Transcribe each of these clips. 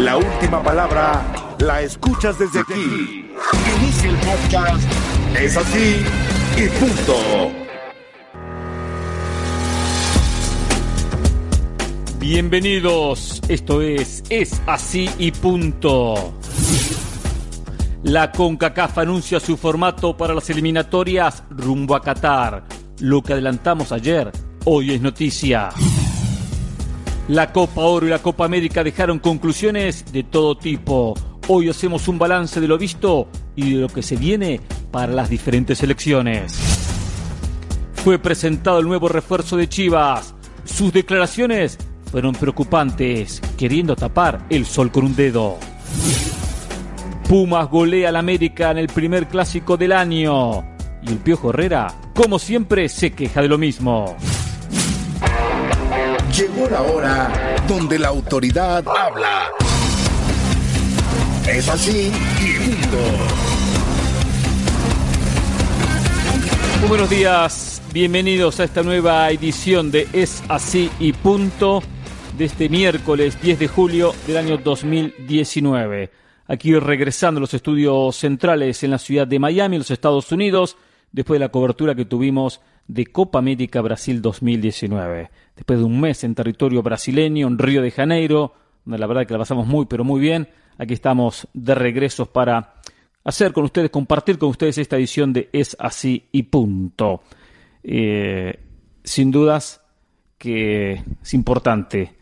La última palabra la escuchas desde aquí. Inicia el podcast. Es así y punto. Bienvenidos, esto es así y punto. La CONCACAF anuncia su formato para las eliminatorias rumbo a Qatar. Lo que adelantamos ayer, hoy es noticia. La Copa Oro y la Copa América dejaron conclusiones de todo tipo. Hoy hacemos un balance de lo visto y de lo que se viene para las diferentes selecciones. Fue presentado el nuevo refuerzo de Chivas. Sus declaraciones fueron preocupantes, queriendo tapar el sol con un dedo. Pumas golea al América en el primer clásico del año. Y el Piojo Herrera, como siempre, se queja de lo mismo. Llegó la hora donde la autoridad habla. Es así y punto. Muy buenos días, bienvenidos a esta nueva edición de Es así y punto de este miércoles 10 de julio del año 2019. Aquí regresando a los estudios centrales en la ciudad de Miami, en los Estados Unidos, después de la cobertura que tuvimos de Copa América Brasil 2019. Después de un mes en territorio brasileño, en Río de Janeiro, donde la verdad que la pasamos muy, pero muy bien. Aquí estamos de regreso para hacer con ustedes, compartir con ustedes esta edición de Es así y punto. Sin dudas que es importante.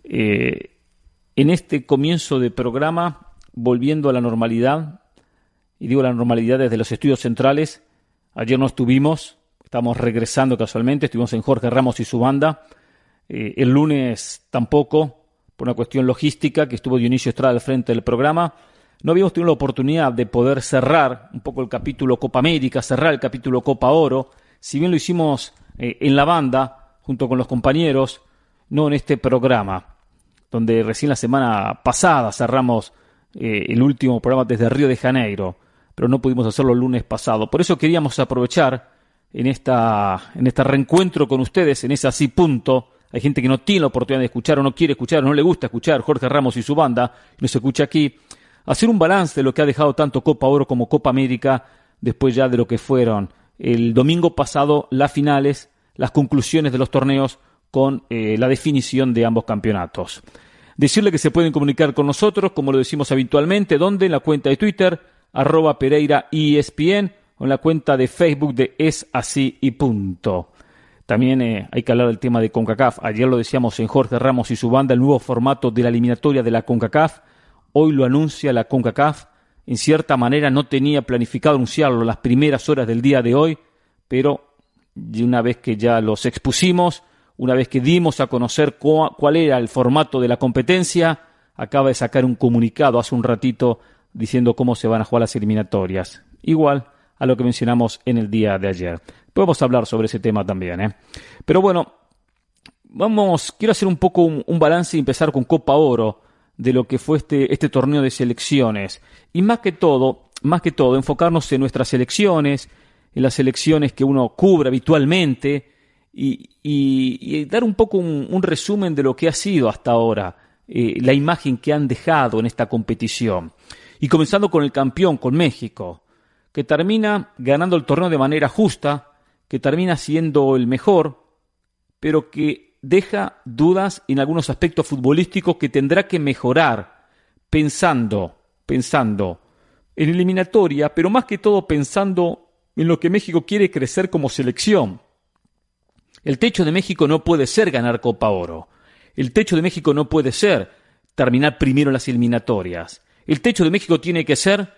En este comienzo de programa, volviendo a la normalidad, y digo la normalidad desde los estudios centrales, ayer no estuvimos, estamos regresando casualmente, estuvimos en Jorge Ramos y su banda, el lunes tampoco, por una cuestión logística, que estuvo Dionisio Estrada al frente del programa. No habíamos tenido la oportunidad de poder cerrar un poco el capítulo Copa América, cerrar el capítulo Copa Oro, si bien lo hicimos en la banda, junto con los compañeros, no en este programa, donde recién la semana pasada cerramos el último programa desde Río de Janeiro, pero no pudimos hacerlo el lunes pasado. Por eso queríamos aprovechar en este reencuentro con ustedes, en ese así punto. Hay gente que no tiene la oportunidad de escuchar o no quiere escuchar o no le gusta escuchar Jorge Ramos y su banda, y nos escucha aquí, hacer un balance de lo que ha dejado tanto Copa Oro como Copa América, después ya de lo que fueron el domingo pasado las finales, las conclusiones de los torneos con la definición de ambos campeonatos. Decirle que se pueden comunicar con nosotros, como lo decimos habitualmente, donde en la cuenta de Twitter, @PereiraESPN, o en la cuenta de Facebook de Es así y punto. También hay que hablar del tema de CONCACAF. Ayer lo decíamos en Jorge Ramos y su banda, el nuevo formato de la eliminatoria de la CONCACAF. Hoy lo anuncia la CONCACAF. En cierta manera no tenía planificado anunciarlo las primeras horas del día de hoy, pero una vez que ya los expusimos, una vez que dimos a conocer cuál era el formato de la competencia, acaba de sacar un comunicado hace un ratito diciendo cómo se van a jugar las eliminatorias. Igual a lo que mencionamos en el día de ayer. Podemos hablar sobre ese tema también, Pero bueno, quiero hacer un poco un balance y empezar con Copa Oro de lo que fue este torneo de selecciones. Y más que todo, enfocarnos en nuestras selecciones, en las selecciones que uno cubre habitualmente, y dar un poco un resumen de lo que ha sido hasta ahora, la imagen que han dejado en esta competición. Y comenzando con el campeón, con México, que termina ganando el torneo de manera justa, que termina siendo el mejor, pero que deja dudas en algunos aspectos futbolísticos que tendrá que mejorar, pensando en eliminatoria, pero más que todo pensando en lo que México quiere crecer como selección. El techo de México no puede ser ganar Copa Oro. El techo de México no puede ser terminar primero en las eliminatorias. El techo de México tiene que ser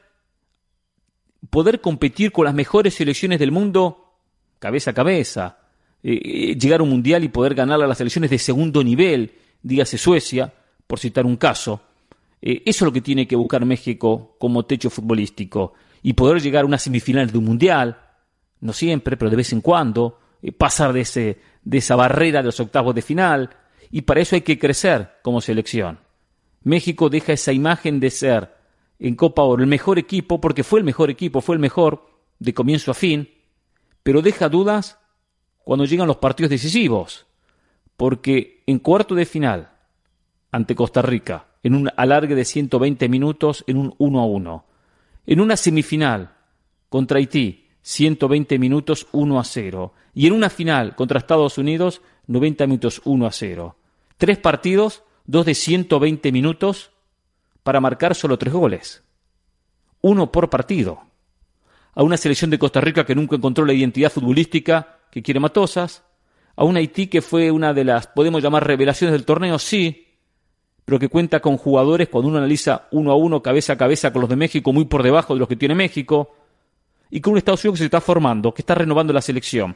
poder competir con las mejores selecciones del mundo cabeza a cabeza, llegar a un mundial y poder ganar a las selecciones de segundo nivel, dígase Suecia, por citar un caso. Eso es lo que tiene que buscar México como techo futbolístico, y poder llegar a unas semifinales de un mundial, no siempre, pero de vez en cuando, pasar de esa barrera de los octavos de final, y para eso hay que crecer como selección. México deja esa imagen de ser en Copa Oro el mejor equipo, porque fue el mejor equipo, fue el mejor de comienzo a fin, pero deja dudas cuando llegan los partidos decisivos, porque en cuarto de final ante Costa Rica en un alargue de 120 minutos en un 1-1. En una semifinal contra Haití, 120 minutos 1-0. Y en una final contra Estados Unidos, 90 minutos 1-0. 3 partidos, 2 de 120 minutos para marcar solo 3 goles. 1 por partido. A una selección de Costa Rica que nunca encontró la identidad futbolística que quiere Matosas. A un Haití que fue una de las, podemos llamar, revelaciones del torneo, sí, pero que cuenta con jugadores, cuando uno analiza 1-1, cabeza a cabeza con los de México, muy por debajo de los que tiene México, y con un Estados Unidos que se está formando, que está renovando la selección.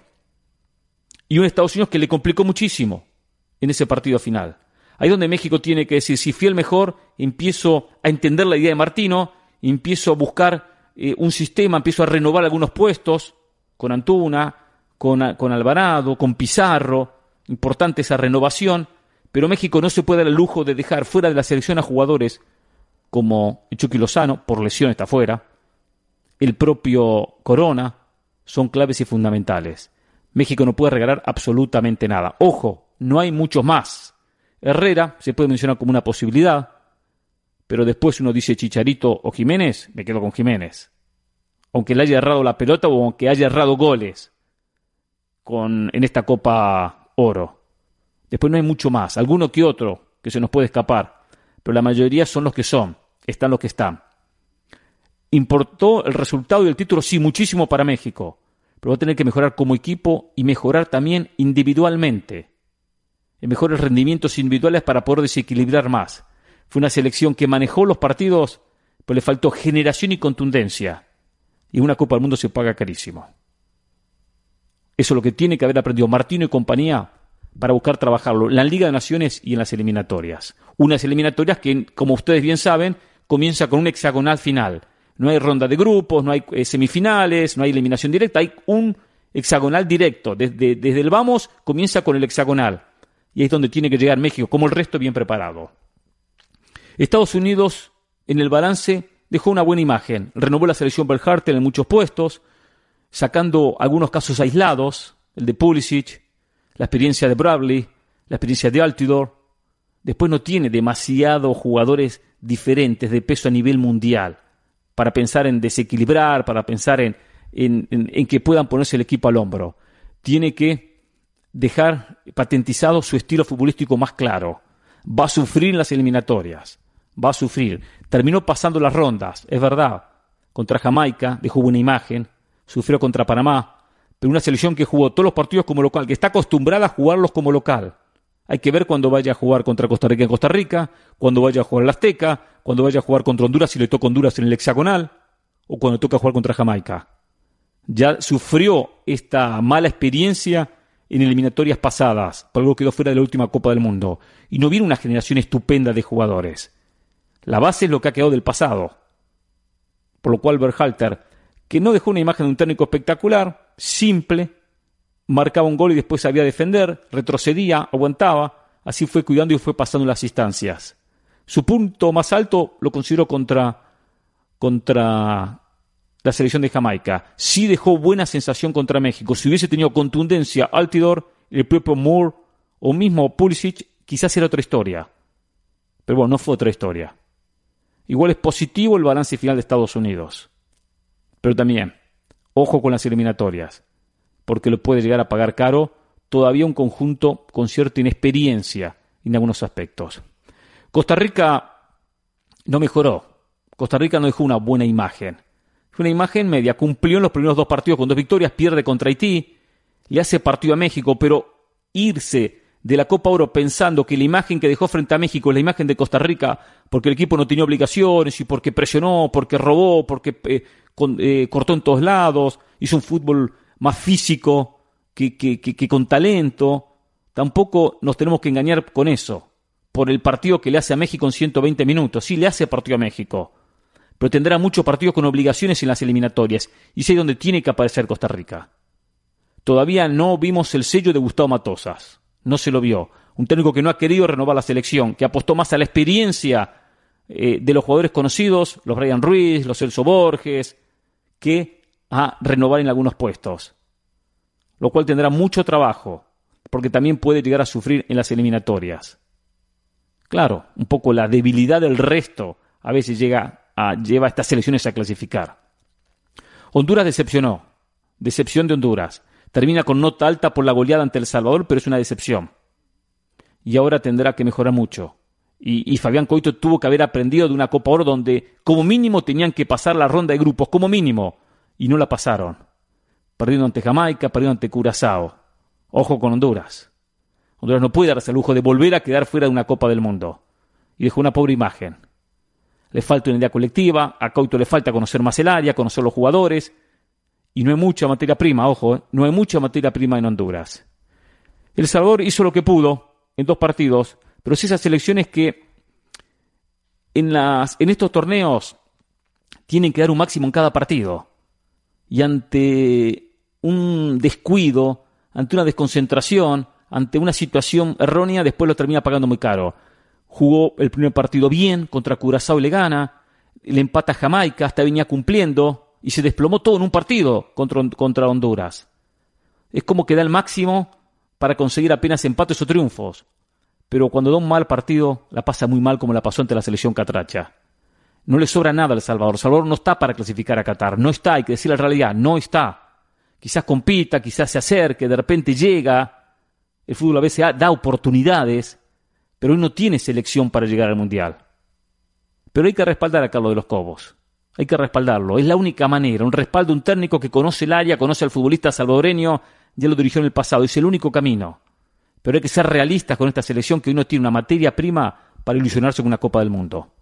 Y un Estados Unidos que le complicó muchísimo en ese partido final. Ahí donde México tiene que decir, si fui el mejor, empiezo a entender la idea de Martino, empiezo a buscar un sistema, empiezo a renovar algunos puestos, con Antuna, con Alvarado, con Pizarro, importante esa renovación, pero México no se puede dar el lujo de dejar fuera de la selección a jugadores como el Chucky Lozano, por lesión está fuera, el propio Corona, son claves y fundamentales. México no puede regalar absolutamente nada. Ojo, no hay muchos más. Herrera se puede mencionar como una posibilidad, pero después uno dice Chicharito o Jiménez, me quedo con Jiménez. Aunque le haya errado la pelota o aunque haya errado goles en esta Copa Oro. Después no hay mucho más, alguno que otro que se nos puede escapar, pero la mayoría son los que son, están los que están. ¿Importó el resultado y el título? Sí, muchísimo para México, pero va a tener que mejorar como equipo y mejorar también individualmente, en mejores rendimientos individuales para poder desequilibrar más. Fue una selección que manejó los partidos, pero le faltó generación y contundencia, y una Copa del Mundo se paga carísimo. Eso es lo que tiene que haber aprendido Martino y compañía para buscar trabajarlo en la Liga de Naciones y en las eliminatorias. Unas eliminatorias que, como ustedes bien saben, comienza con un hexagonal final. No hay ronda de grupos, no hay semifinales, no hay eliminación directa, hay un hexagonal directo. Desde el vamos comienza con el hexagonal. Y ahí es donde tiene que llegar México, como el resto, bien preparado. Estados Unidos, en el balance, dejó una buena imagen. Renovó la selección Berhalter en muchos puestos, sacando algunos casos aislados, el de Pulisic, la experiencia de Bradley, la experiencia de Altidore. Después no tiene demasiados jugadores diferentes de peso a nivel mundial para pensar en desequilibrar, para pensar en que puedan ponerse el equipo al hombro. Tiene que dejar patentizado su estilo futbolístico más claro. Va a sufrir en las eliminatorias, va a sufrir. Terminó pasando las rondas, es verdad. Contra Jamaica dejó buena imagen, sufrió contra Panamá, pero una selección que jugó todos los partidos como local, que está acostumbrada a jugarlos como local. Hay que ver cuando vaya a jugar contra Costa Rica en Costa Rica, cuando vaya a jugar en la Azteca, cuando vaya a jugar contra Honduras si le toca Honduras en el hexagonal, o cuando toca jugar contra Jamaica. Ya sufrió esta mala experiencia en eliminatorias pasadas, por algo quedó fuera de la última Copa del Mundo, y no viene una generación estupenda de jugadores. La base es lo que ha quedado del pasado. Por lo cual Berhalter, que no dejó una imagen de un técnico espectacular, simple, marcaba un gol y después sabía defender, retrocedía, aguantaba, así fue cuidando y fue pasando las instancias. Su punto más alto lo consideró contra la selección de Jamaica. Sí dejó buena sensación contra México. Si hubiese tenido contundencia Altidore, el propio Moore o mismo Pulisic, quizás era otra historia. Pero bueno, no fue otra historia. Igual es positivo el balance final de Estados Unidos. Pero también, ojo con las eliminatorias, porque lo puede llegar a pagar caro todavía un conjunto con cierta inexperiencia en algunos aspectos. Costa Rica no mejoró. Costa Rica no dejó una buena imagen. Fue una imagen media. Cumplió en los primeros 2 partidos con 2 victorias, pierde contra Haití, le hace partido a México, pero irse de la Copa Oro pensando que la imagen que dejó frente a México es la imagen de Costa Rica, porque el equipo no tenía obligaciones y porque presionó, porque robó, porque cortó en todos lados, hizo un fútbol más físico que con talento. Tampoco nos tenemos que engañar con eso, por el partido que le hace a México en 120 minutos. Sí, le hace partido a México, pero tendrá muchos partidos con obligaciones en las eliminatorias, y es ahí donde tiene que aparecer Costa Rica. Todavía no vimos el sello de Gustavo Matosas, no se lo vio. Un técnico que no ha querido renovar la selección, que apostó más a la experiencia de los jugadores conocidos, los Brian Ruiz, los Celso Borges, que a renovar en algunos puestos. Lo cual tendrá mucho trabajo, porque también puede llegar a sufrir en las eliminatorias. Claro, un poco la debilidad del resto a veces lleva a estas selecciones a clasificar. Honduras decepcionó. Decepción de Honduras. Termina con nota alta por la goleada ante El Salvador, pero es una decepción. Y ahora tendrá que mejorar mucho. Y Fabián Coito tuvo que haber aprendido de una Copa Oro donde como mínimo tenían que pasar la ronda de grupos, como mínimo. Y no la pasaron. Perdiendo ante Jamaica, perdiendo ante Curazao. Ojo con Honduras. Honduras no puede darse el lujo de volver a quedar fuera de una Copa del Mundo. Y dejó una pobre imagen. Le falta una idea colectiva, a Coito le falta conocer más el área, conocer los jugadores. Y no hay mucha materia prima, ojo, no hay mucha materia prima en Honduras. El Salvador hizo lo que pudo en 2 partidos, pero es esas selecciones que en estos torneos tienen que dar un máximo en cada partido. Y ante un descuido, ante una desconcentración, ante una situación errónea, después lo termina pagando muy caro. Jugó el primer partido bien, contra Curazao y le gana, le empata a Jamaica, hasta venía cumpliendo, y se desplomó todo en un partido contra Honduras. Es como que da el máximo para conseguir apenas empates o triunfos. Pero cuando da un mal partido, la pasa muy mal como la pasó ante la selección catracha. No le sobra nada al Salvador. El Salvador no está para clasificar a Qatar. No está, hay que decir la realidad, no está. Quizás compita, quizás se acerque, de repente llega. El fútbol a veces da oportunidades, pero hoy no tiene selección para llegar al Mundial. Pero hay que respaldar a Carlos de los Cobos. Hay que respaldarlo. Es la única manera. Un respaldo, un técnico que conoce el área, conoce al futbolista salvadoreño, ya lo dirigió en el pasado. Es el único camino. Pero hay que ser realistas con esta selección que hoy no tiene una materia prima para ilusionarse con una Copa del Mundo.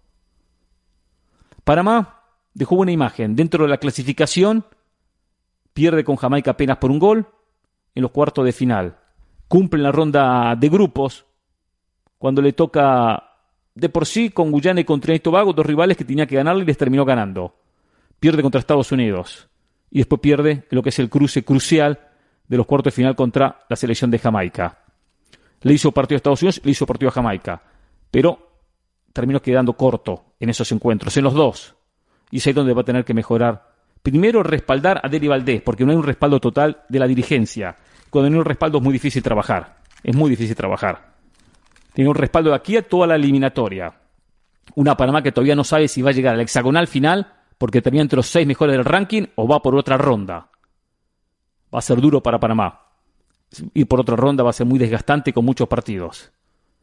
Panamá dejó buena imagen. Dentro de la clasificación, pierde con Jamaica apenas por un gol en los cuartos de final. Cumple en la ronda de grupos cuando le toca de por sí con Guyana y con Trinidad y Tobago, 2 rivales que tenía que ganarle y les terminó ganando. Pierde contra Estados Unidos y después pierde en lo que es el cruce crucial de los cuartos de final contra la selección de Jamaica. Le hizo partido a Estados Unidos, le hizo partido a Jamaica, pero terminó quedando corto en esos encuentros, en los 2. Y es ahí donde va a tener que mejorar. Primero, respaldar a Deli Valdés, porque no hay un respaldo total de la dirigencia. Cuando no hay un respaldo es muy difícil trabajar. Es muy difícil trabajar. Tiene un respaldo de aquí a toda la eliminatoria. Una Panamá que todavía no sabe si va a llegar al hexagonal final, porque termina entre los 6 mejores del ranking, o va por otra ronda. Va a ser duro para Panamá. Ir por otra ronda va a ser muy desgastante con muchos partidos.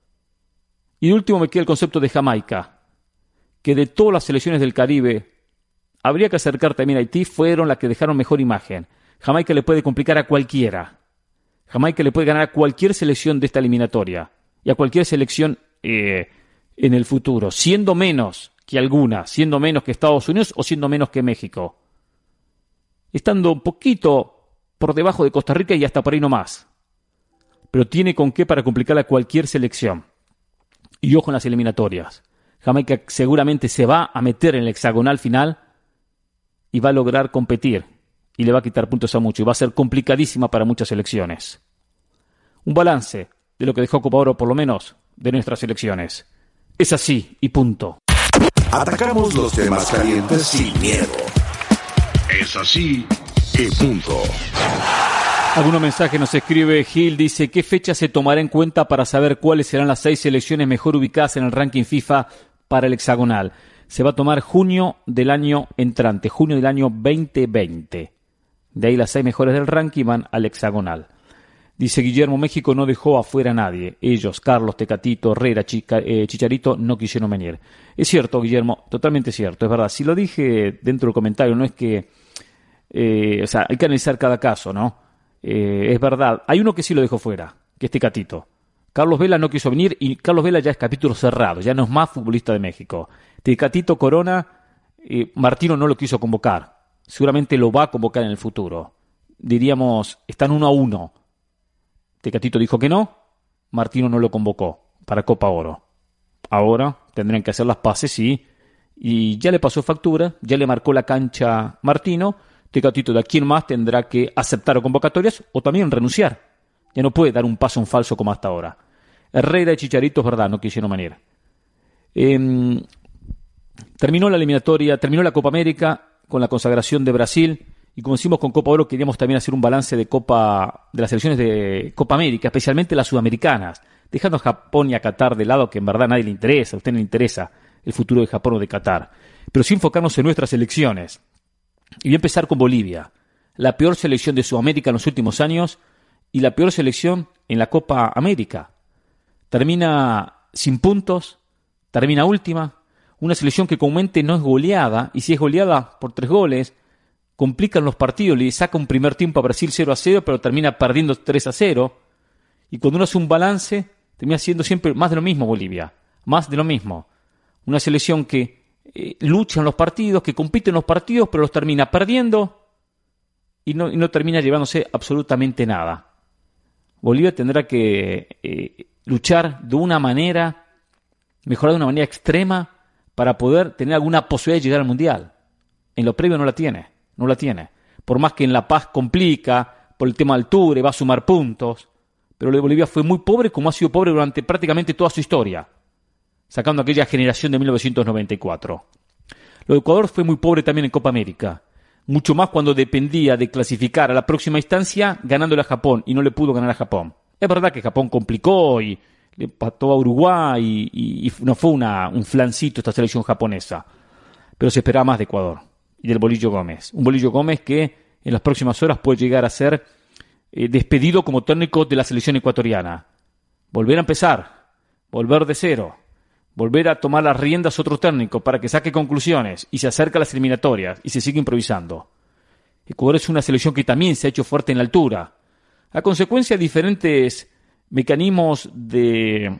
Y de último me queda el concepto de Jamaica, que de todas las selecciones del Caribe, habría que acercar también a Haití, fueron las que dejaron mejor imagen. Jamaica le puede complicar a cualquiera. Jamaica le puede ganar a cualquier selección de esta eliminatoria y a cualquier selección en el futuro, siendo menos que alguna, siendo menos que Estados Unidos o siendo menos que México. Estando un poquito por debajo de Costa Rica y hasta por ahí no más. Pero tiene con qué para complicarle a cualquier selección. Y ojo en las eliminatorias. Jamaica seguramente se va a meter en el hexagonal final y va a lograr competir. Y le va a quitar puntos a mucho. Y va a ser complicadísima para muchas selecciones. Un balance de lo que dejó Copa Oro, por lo menos, de nuestras selecciones. Es así y punto. Atacamos los temas calientes sin miedo. Es así y punto. Algunos mensajes nos escribe Gil, dice: ¿qué fecha se tomará en cuenta para saber cuáles serán las 6 selecciones mejor ubicadas en el ranking FIFA para el hexagonal? Se va a tomar junio del año entrante, junio del año 2020. De ahí las 6 mejores del ranking van al hexagonal. Dice Guillermo: México no dejó afuera a nadie. Ellos, Carlos, Tecatito, Herrera, Chicharito, no quisieron venir. Es cierto, Guillermo, totalmente cierto, es verdad. Si lo dije dentro del comentario, no es que... hay que analizar cada caso, ¿no? Es verdad. Hay uno que sí lo dejó fuera, que es Tecatito. Carlos Vela no quiso venir y Carlos Vela ya es capítulo cerrado, ya no es más futbolista de México. Tecatito, Corona, Martino no lo quiso convocar. Seguramente lo va a convocar en el futuro. Diríamos, están 1-1. Tecatito dijo que no, Martino no lo convocó para Copa Oro. Ahora tendrán que hacer las paces y ya le pasó factura, ya le marcó la cancha Martino. Tecatito de aquí en más tendrá que aceptar convocatorias o también renunciar. Ya no puede dar un paso en falso como hasta ahora. Herrera y Chicharito, es verdad, no quisieron venir. Terminó la eliminatoria, terminó la Copa América con la consagración de Brasil Y como decimos con Copa Oro, queríamos también hacer un balance de las selecciones de Copa América, especialmente las sudamericanas, dejando a Japón y a Qatar de lado, que en verdad a nadie le interesa, a usted no le interesa el futuro de Japón o de Qatar, pero sí enfocarnos en nuestras selecciones. Y voy a empezar con Bolivia, la peor selección de Sudamérica en los últimos años y la peor selección en la Copa América. Termina sin puntos, termina última, una selección que comúnmente no es goleada, y si es goleada por 3 goles, complican los partidos, le saca un primer tiempo a Brasil 0-0, pero termina perdiendo 3-0, y cuando uno hace un balance, termina siendo siempre más de lo mismo Bolivia, más de lo mismo. Una selección que lucha en los partidos, que compite en los partidos, pero los termina perdiendo y no termina llevándose absolutamente nada. Bolivia tendrá que luchar de una manera, mejorar de una manera extrema para poder tener alguna posibilidad de llegar al Mundial. En lo previo no la tiene. Por más que en La Paz complica, por el tema de altura, va a sumar puntos, pero lo de Bolivia fue muy pobre como ha sido pobre durante prácticamente toda su historia, sacando aquella generación de 1994. Lo de Ecuador fue muy pobre también en Copa América, mucho más cuando dependía de clasificar a la próxima instancia ganándole a Japón, y no le pudo ganar a Japón. Es verdad que Japón complicó y le empató a Uruguay y no fue un flancito esta selección japonesa, pero se esperaba más de Ecuador y del Bolillo Gómez. Un Bolillo Gómez que en las próximas horas puede llegar a ser despedido como técnico de la selección ecuatoriana. Volver a empezar, volver de cero, volver a tomar las riendas otro técnico para que saque conclusiones y se acerque a las eliminatorias y se siga improvisando. Ecuador es una selección que también se ha hecho fuerte en la altura, a consecuencia de diferentes mecanismos de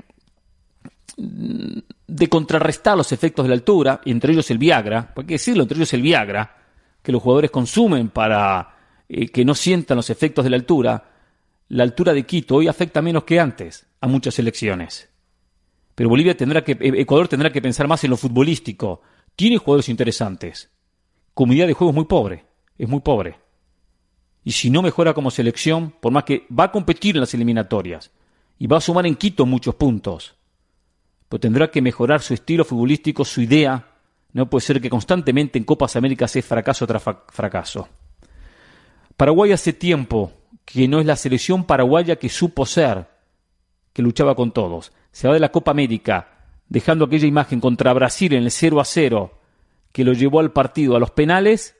contrarrestar los efectos de la altura, y entre ellos el Viagra, ¿por qué decirlo? Entre ellos el Viagra, que los jugadores consumen para que no sientan los efectos de la altura. La altura de Quito hoy afecta menos que antes a muchas selecciones. Pero Ecuador tendrá que pensar más en lo futbolístico. Tiene jugadores interesantes. Comunidad de juego es muy pobre. Y si no mejora como selección, por más que va a competir en las eliminatorias y va a sumar en Quito muchos puntos, pero tendrá que mejorar su estilo futbolístico, su idea. No puede ser que constantemente en Copas Américas es fracaso tras fracaso. Paraguay hace tiempo que no es la selección paraguaya que supo ser, que luchaba con todos. Se va de la Copa América, dejando aquella imagen contra Brasil en el 0-0, que lo llevó al partido a los penales,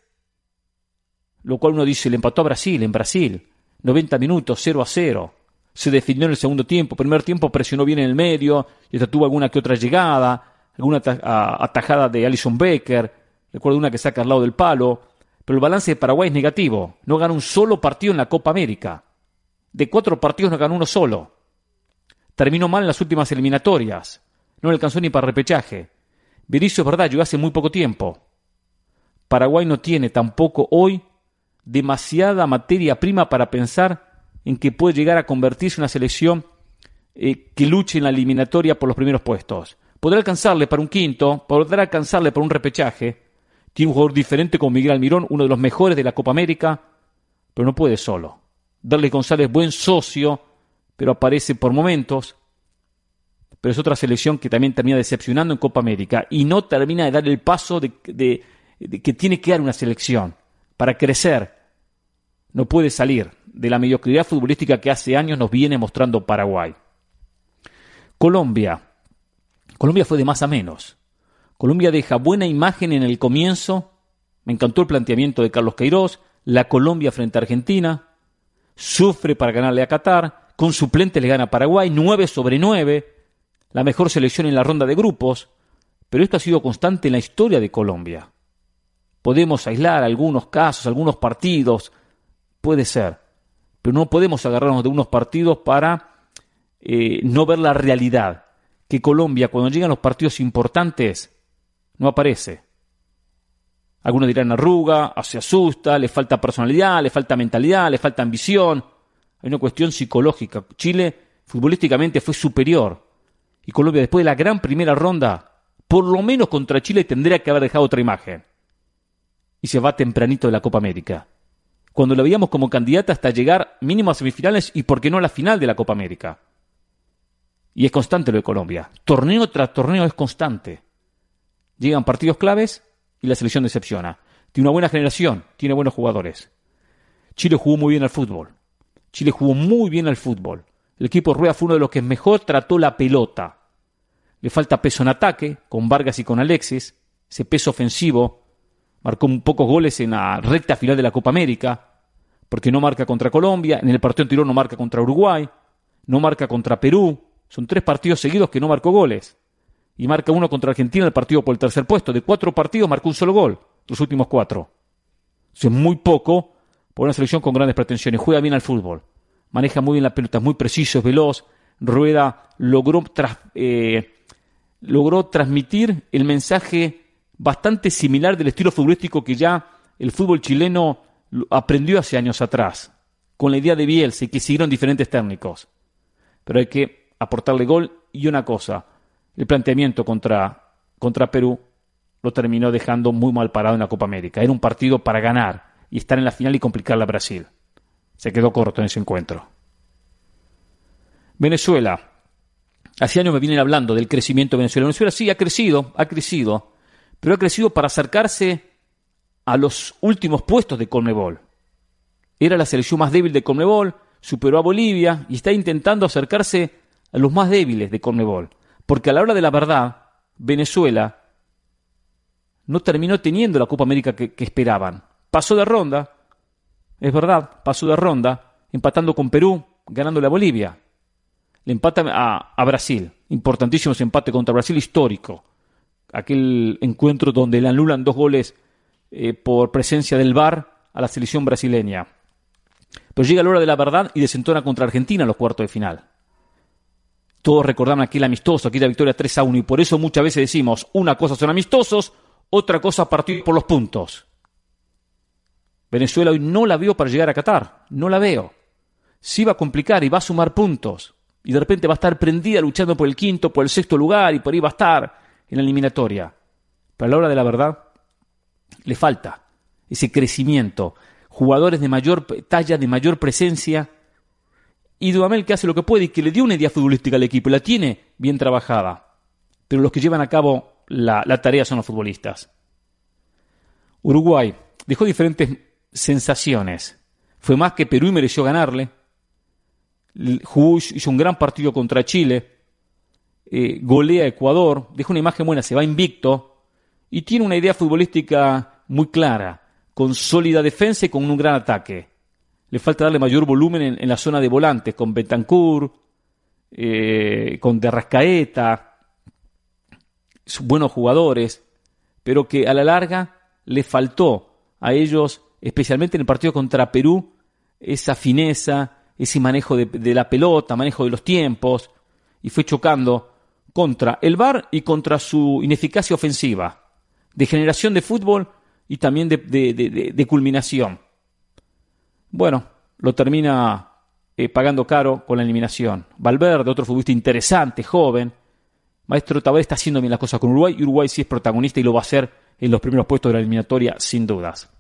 lo cual uno dice, le empató a Brasil, en Brasil, 90 minutos, 0-0. Se definió en el segundo tiempo. Primer tiempo presionó bien en el medio, y hasta tuvo alguna que otra llegada, alguna atajada de Alison Becker, recuerdo una que saca al lado del palo, pero el balance de Paraguay es negativo. No ganó un solo partido en la Copa América. De 4 partidos no ganó uno solo. Terminó mal en las últimas eliminatorias. No le alcanzó ni para repechaje. Berizzo, es verdad, llegó hace muy poco tiempo. Paraguay no tiene tampoco hoy demasiada materia prima para pensar en que puede llegar a convertirse en una selección que luche en la eliminatoria por los primeros puestos. Podrá alcanzarle para un quinto, podrá alcanzarle para un repechaje. Tiene un jugador diferente como Miguel Almirón, uno de los mejores de la Copa América, pero no puede solo. Darles González, buen socio, pero aparece por momentos. Pero es otra selección que también termina decepcionando en Copa América y no termina de dar el paso de que tiene que dar una selección para crecer. No puede salir de la mediocridad futbolística que hace años nos viene mostrando Paraguay. Colombia fue de más a menos. Colombia deja buena imagen en el comienzo. Me encantó el planteamiento de Carlos Queiroz. La Colombia frente a Argentina. Sufre para ganarle a Qatar. Con suplentes le gana a Paraguay. 9-9. La mejor selección en la ronda de grupos. Pero esto ha sido constante en la historia de Colombia. Podemos aislar algunos casos, algunos partidos. Puede ser. Pero no podemos agarrarnos de unos partidos para no ver la realidad. Que Colombia, cuando llegan los partidos importantes, no aparece. Algunos dirán arruga, se asusta, le falta personalidad, le falta mentalidad, le falta ambición. Hay una cuestión psicológica. Chile futbolísticamente fue superior. Y Colombia, después de la gran primera ronda, por lo menos contra Chile tendría que haber dejado otra imagen. Y se va tempranito de la Copa América. Cuando la veíamos como candidata hasta llegar mínimo a semifinales y por qué no a la final de la Copa América. Y es constante lo de Colombia. Torneo tras torneo es constante. Llegan partidos claves y la selección decepciona. Tiene una buena generación, tiene buenos jugadores. Chile jugó muy bien al fútbol. Chile jugó muy bien al fútbol. El equipo Rueda fue uno de los que mejor trató la pelota. Le falta peso en ataque, con Vargas y con Alexis. Ese peso ofensivo. Marcó un pocos goles en la recta final de la Copa América, porque no marca contra Colombia, en el partido anterior no marca contra Uruguay, no marca contra Perú. Son 3 partidos seguidos que no marcó goles. Y marca uno contra Argentina en el partido por el tercer puesto. De 4 partidos marcó un solo gol, los últimos 4. Eso es muy poco por una selección con grandes pretensiones. Juega bien al fútbol, maneja muy bien la pelota, es muy preciso, es veloz. Rueda logró transmitir el mensaje bastante similar del estilo futbolístico que ya el fútbol chileno aprendió hace años atrás, con la idea de Bielsa y que siguieron diferentes técnicos. Pero hay que aportarle gol. Y una cosa, el planteamiento contra Perú lo terminó dejando muy mal parado en la Copa América. Era un partido para ganar y estar en la final y complicarle a Brasil. Se quedó corto en ese encuentro. Venezuela. Hace años me vienen hablando del crecimiento de Venezuela. Venezuela sí ha crecido, pero ha crecido para acercarse a los últimos puestos de Conmebol. Era la selección más débil de Conmebol, superó a Bolivia y está intentando acercarse a los más débiles de Conmebol. Porque a la hora de la verdad, Venezuela no terminó teniendo la Copa América que esperaban. Pasó de ronda, es verdad, empatando con Perú, ganándole a Bolivia. Le empata a Brasil, importantísimo ese empate contra Brasil, histórico. Aquel encuentro donde le anulan 2 goles por presencia del VAR a la selección brasileña. Pero llega la hora de la verdad y desentona contra Argentina en los cuartos de final. Todos recordaban aquel amistoso, aquella victoria 3-1, y por eso muchas veces decimos, una cosa son amistosos, otra cosa partir por los puntos. Venezuela hoy no la veo para llegar a Qatar, no la veo. Sí va a complicar y va a sumar puntos, y de repente va a estar prendida luchando por el 5º, por el 6º lugar, y por ahí va a estar en la eliminatoria. Pero a la hora de la verdad, le falta ese crecimiento. Jugadores de mayor talla, de mayor presencia, y Dudamel que hace lo que puede y que le dio una idea futbolística al equipo, la tiene bien trabajada. Pero los que llevan a cabo la tarea son los futbolistas. Uruguay dejó diferentes sensaciones. Fue más que Perú y mereció ganarle. Hizo un gran partido contra Chile. Golea a Ecuador. Dejó una imagen buena, se va invicto. Y tiene una idea futbolística muy clara, con sólida defensa y con un gran ataque. Le falta darle mayor volumen en la zona de volantes, con Bentancur, con De Arrascaeta, buenos jugadores, pero que a la larga le faltó a ellos, especialmente en el partido contra Perú, esa fineza, ese manejo de la pelota, manejo de los tiempos, y fue chocando contra el VAR y contra su ineficacia ofensiva, de generación de fútbol y también de culminación. Bueno, lo termina pagando caro con la eliminación. Valverde, otro futbolista interesante, joven. Maestro Tavares está haciendo bien las cosas con Uruguay, y Uruguay sí es protagonista y lo va a hacer en los primeros puestos de la eliminatoria, sin dudas.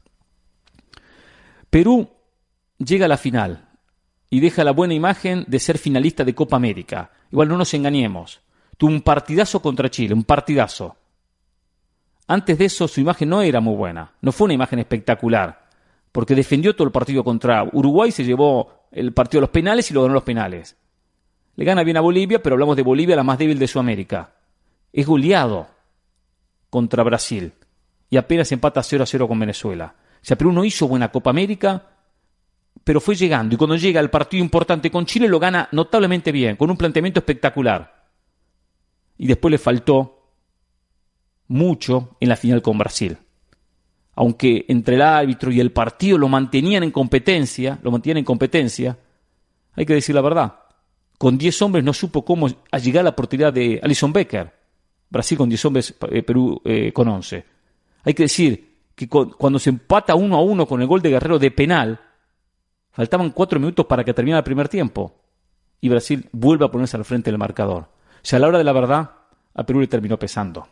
Perú llega a la final y deja la buena imagen de ser finalista de Copa América. Igual no nos engañemos. Tuvo un partidazo contra Chile, un partidazo. Antes de eso su imagen no era muy buena, no fue una imagen espectacular, porque defendió todo el partido contra Uruguay, se llevó el partido a los penales y lo ganó a los penales. Le gana bien a Bolivia, pero hablamos de Bolivia, la más débil de Sudamérica. Es goleado contra Brasil y apenas empata 0-0 con Venezuela. O sea, Perú no hizo buena Copa América, pero fue llegando, y cuando llega al partido importante con Chile lo gana notablemente bien, con un planteamiento espectacular. Y después le faltó mucho en la final con Brasil. Aunque entre el árbitro y el partido lo mantenían en competencia, hay que decir la verdad. Con 10 hombres no supo cómo llegar a la oportunidad de Alisson Becker. Brasil con 10 hombres, Perú con 11. Hay que decir que cuando se empata 1-1 con el gol de Guerrero de penal, faltaban 4 minutos para que terminara el primer tiempo. Y Brasil vuelve a ponerse al frente del marcador. O sea, a la hora de la verdad, a Perú le terminó pesando.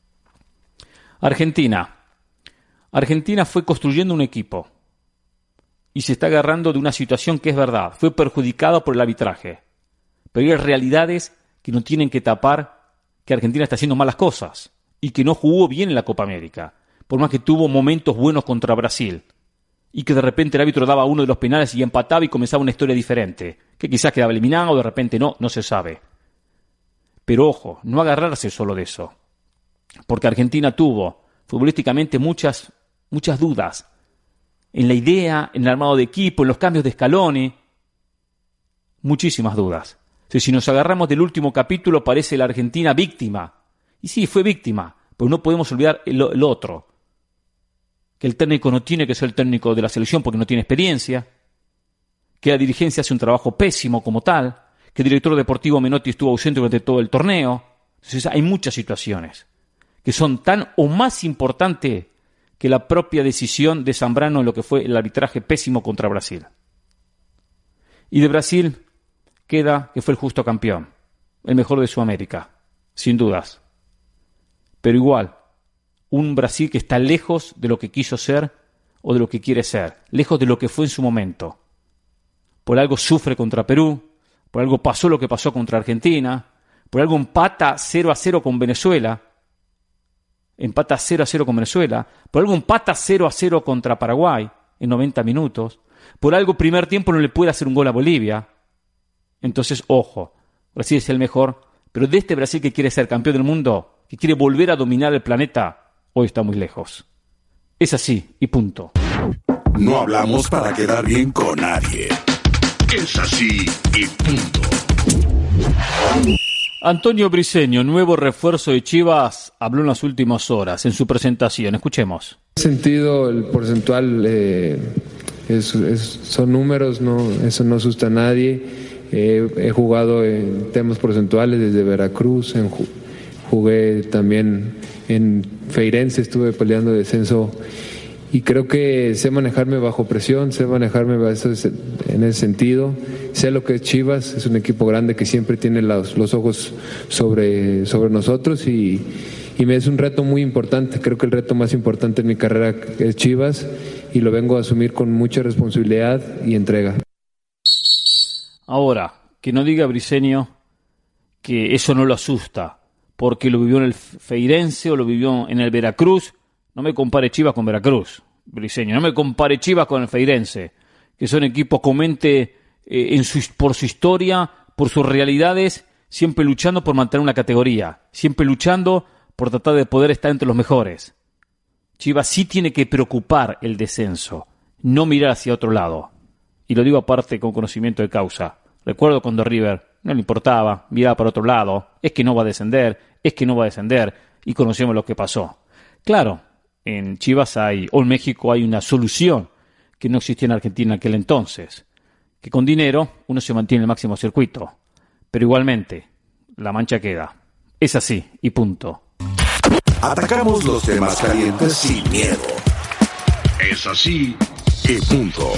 Argentina fue construyendo un equipo y se está agarrando de una situación que es verdad, fue perjudicada por el arbitraje, pero hay realidades que no tienen que tapar que Argentina está haciendo malas cosas y que no jugó bien en la Copa América, por más que tuvo momentos buenos contra Brasil, y que de repente el árbitro daba uno de los penales y empataba y comenzaba una historia diferente, que quizás quedaba eliminado, de repente no se sabe. Pero ojo, no agarrarse solo de eso, porque Argentina tuvo futbolísticamente muchas dudas en la idea, en el armado de equipo, en los cambios de Scaloni, muchísimas dudas. Si nos agarramos del último capítulo, parece la Argentina víctima. Y sí, fue víctima, pero no podemos olvidar el otro. Que el técnico no tiene que ser el técnico de la selección porque no tiene experiencia. Que la dirigencia hace un trabajo pésimo como tal. Que el director deportivo Menotti estuvo ausente durante todo el torneo. Entonces hay muchas situaciones que son tan o más importantes que la propia decisión de Zambrano en lo que fue el arbitraje pésimo contra Brasil. Y de Brasil queda que fue el justo campeón, el mejor de Sudamérica, sin dudas. Pero igual, un Brasil que está lejos de lo que quiso ser o de lo que quiere ser, lejos de lo que fue en su momento. Por algo sufre contra Perú, por algo pasó lo que pasó contra Argentina, por algo empata 0-0 con Venezuela, empata 0-0 con Venezuela, por algo empata 0-0 contra Paraguay en 90 minutos, por algo primer tiempo no le puede hacer un gol a Bolivia. Entonces, ojo, Brasil es el mejor, pero de este Brasil que quiere ser campeón del mundo, que quiere volver a dominar el planeta, hoy está muy lejos. Es así, y punto. No hablamos para quedar bien con nadie. Es así, y punto. Antonio Briseño, nuevo refuerzo de Chivas, habló en las últimas horas en su presentación. Escuchemos. En ese sentido, el porcentual son números, eso no asusta a nadie. He jugado en temas porcentuales desde Veracruz, jugué también en Feirense, estuve peleando descenso y creo que sé manejarme bajo presión, sé manejarme en ese sentido. Sé lo que es Chivas, es un equipo grande que siempre tiene los ojos sobre nosotros y me es un reto muy importante. Creo que el reto más importante en mi carrera es Chivas y lo vengo a asumir con mucha responsabilidad y entrega. Ahora, que no diga Briseño que eso no lo asusta, porque lo vivió en el Feirense o lo vivió en el Veracruz. No me compare Chivas con Veracruz, Briseño. No me compare Chivas con el Feirense, que son equipos con mente por su historia, por sus realidades, siempre luchando por mantener una categoría, siempre luchando por tratar de poder estar entre los mejores. Chivas sí tiene que preocupar el descenso, no mirar hacia otro lado. Y lo digo aparte con conocimiento de causa. Recuerdo cuando River no le importaba, miraba para otro lado, es que no va a descender, y conocemos lo que pasó. Claro, en Chivas o en México hay una solución que no existía en Argentina en aquel entonces, que con dinero uno se mantiene en el máximo circuito, pero igualmente la mancha queda. Es así, y punto. Atacamos los temas calientes sin miedo. Es así, y punto.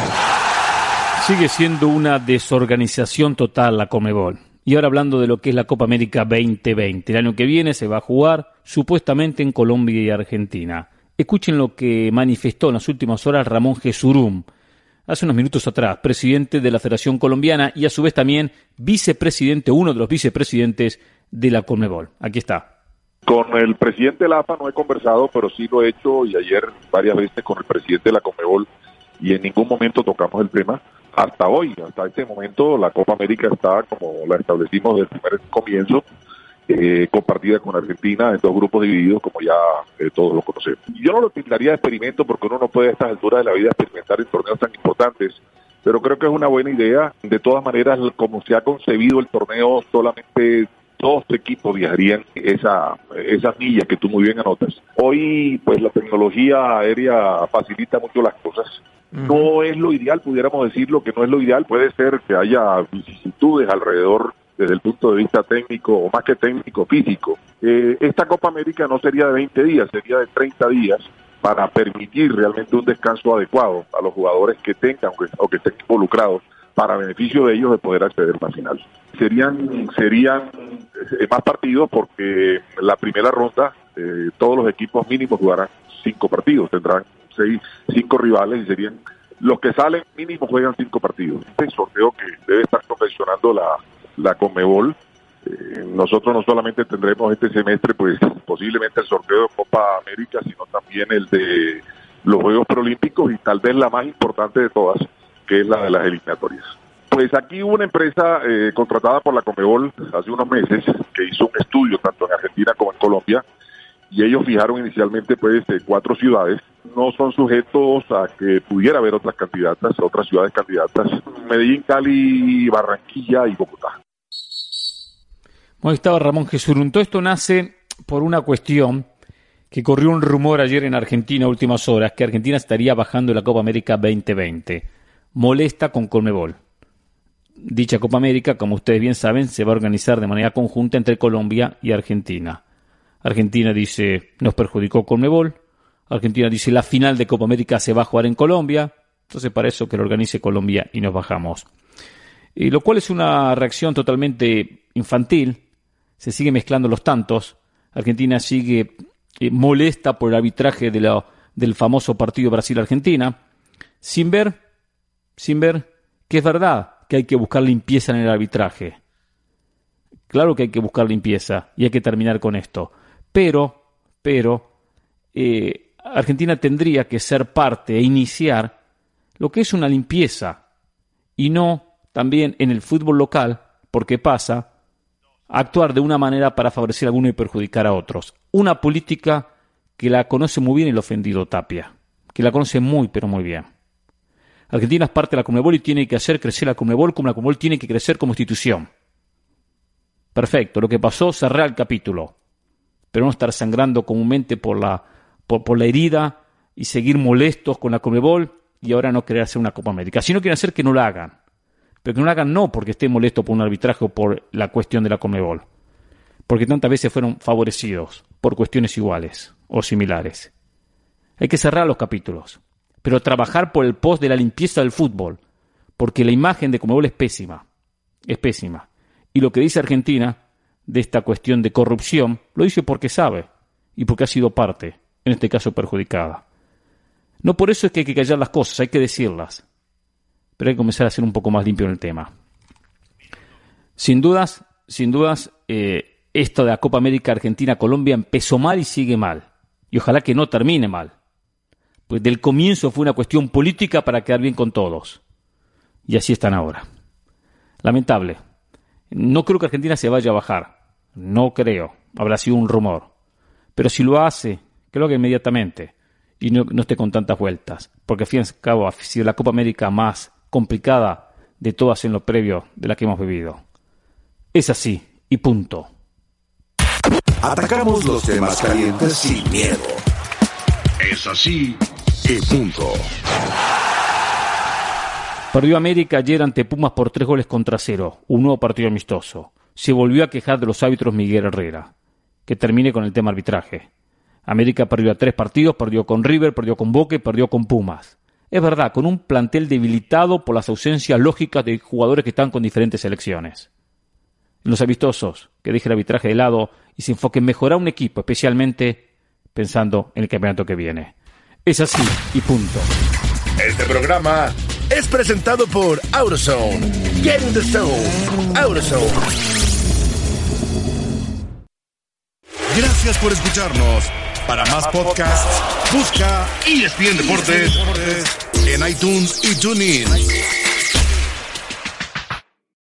Sigue siendo una desorganización total la Conmebol. Y ahora hablando de lo que es la Copa América 2020. El año que viene se va a jugar supuestamente en Colombia y Argentina. Escuchen lo que manifestó en las últimas horas Ramón Jesurún, hace unos minutos atrás, presidente de la Federación Colombiana y a su vez también vicepresidente, uno de los vicepresidentes de la Conmebol. Aquí está. Con el presidente de la AFA no he conversado, pero sí lo he hecho y ayer varias veces con el presidente de la Conmebol y en ningún momento tocamos el tema. Hasta hoy, hasta este momento, la Copa América está, como la establecimos desde el primer comienzo, compartida con Argentina en dos grupos divididos, como ya todos lo conocemos. Yo no lo tildaría de experimento porque uno no puede a estas alturas de la vida experimentar en torneos tan importantes, pero creo que es una buena idea. De todas maneras, como se ha concebido el torneo, solamente 2 equipos viajarían esas millas que tú muy bien anotas. Hoy, pues la tecnología aérea facilita mucho las cosas. No es lo ideal, pudiéramos decirlo que no es lo ideal. Puede ser que haya vicisitudes alrededor desde el punto de vista técnico, o más que técnico, físico. Esta Copa América no sería de 20 días, sería de 30 días para permitir realmente un descanso adecuado a los jugadores que tengan o que estén involucrados para beneficio de ellos de poder acceder a la final. Serían más partidos porque la primera ronda todos los equipos mínimos jugarán 5 partidos, tendrán 5 rivales y serían los que salen mínimo juegan 5 partidos. Este sorteo que debe estar confeccionando la Conmebol Nosotros no solamente tendremos este semestre, pues posiblemente el sorteo de Copa América, sino también el de los Juegos Preolímpicos y tal vez la más importante de todas, que es la de las eliminatorias. Pues aquí hubo una empresa contratada por la Conmebol hace unos meses que hizo un estudio tanto en Argentina como en Colombia, y ellos fijaron inicialmente pues 4 ciudades. No son sujetos a que pudiera haber otras candidatas, otras ciudades candidatas: Medellín, Cali, Barranquilla y Bogotá. Bueno, estaba Ramón Jesurún. Todo esto nace por una cuestión que corrió un rumor ayer en Argentina a últimas horas, que Argentina estaría bajando la Copa América 2020. Molesta con Conmebol. Dicha Copa América, como ustedes bien saben, se va a organizar de manera conjunta entre Colombia y Argentina. Argentina dice, nos perjudicó Conmebol. Argentina dice, la final de Copa América se va a jugar en Colombia. Entonces, para eso que lo organice Colombia y nos bajamos. Lo cual es una reacción totalmente infantil. Se sigue mezclando los tantos. Argentina sigue molesta por el arbitraje del famoso partido Brasil-Argentina, sin ver que es verdad que hay que buscar limpieza en el arbitraje. Claro que hay que buscar limpieza y hay que terminar con esto. Pero Argentina tendría que ser parte e iniciar lo que es una limpieza, y no también en el fútbol local, porque pasa actuar de una manera para favorecer a algunos y perjudicar a otros. Una política que la conoce muy bien el ofendido Tapia, que la conoce muy, pero muy bien. Argentina es parte de la Conmebol y tiene que hacer crecer la Conmebol como la Conmebol tiene que crecer como institución. Perfecto, lo que pasó, cerrar el capítulo, pero no estar sangrando comúnmente por la herida y seguir molestos con la Conmebol y ahora no querer hacer una Copa América. Si no quieren hacer, que no la hagan. Pero que no la hagan no porque esté molesto por un arbitraje o por la cuestión de la Conmebol. Porque tantas veces fueron favorecidos por cuestiones iguales o similares. Hay que cerrar los capítulos, pero trabajar por el post de la limpieza del fútbol, porque la imagen de Conmebol es pésima. Es pésima. Y lo que dice Argentina de esta cuestión de corrupción, lo dice porque sabe y porque ha sido parte, en este caso perjudicada. No por eso es que hay que callar las cosas, hay que decirlas. Pero hay que comenzar a ser un poco más limpio en el tema. Sin dudas, esto de la Copa América Argentina-Colombia empezó mal y sigue mal. Y ojalá que no termine mal. Pues del comienzo fue una cuestión política para quedar bien con todos. Y así están ahora. Lamentable. No creo que Argentina se vaya a bajar. No creo. Habrá sido un rumor. Pero si lo hace, que lo haga inmediatamente. Y no esté con tantas vueltas. Porque al fin y al cabo ha sido la Copa América más complicada de todas en lo previo de la que hemos vivido. Es así, y punto. Atacamos los temas calientes sin miedo. Es así, y punto. Perdió América ayer ante Pumas por 3-0, un nuevo partido amistoso. Se volvió a quejar de los árbitros Miguel Herrera. Que termine con el tema arbitraje. América perdió a 3 partidos, perdió con River, perdió con Boca y perdió con Pumas. Es verdad, con un plantel debilitado por las ausencias lógicas de jugadores que están con diferentes selecciones. En los amistosos, que deje el arbitraje de lado y se enfoque en mejorar un equipo, especialmente pensando en el campeonato que viene. Es así, y punto. Este programa es presentado por AutoZone. Get in the zone. AutoZone. Gracias por escucharnos. Para más podcasts, busca ESPN Deportes en iTunes y TuneIn.